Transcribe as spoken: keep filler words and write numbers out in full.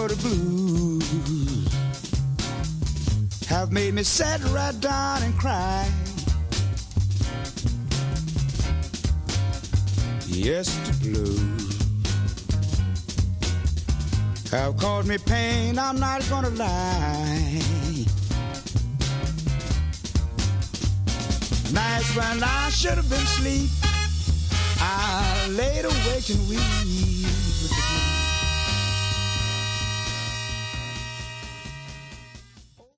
the blues have made me sit right down and cry. Yes, the blues have caused me pain, I'm not gonna lie. Nights when I should have been asleep, I laid awake and weep.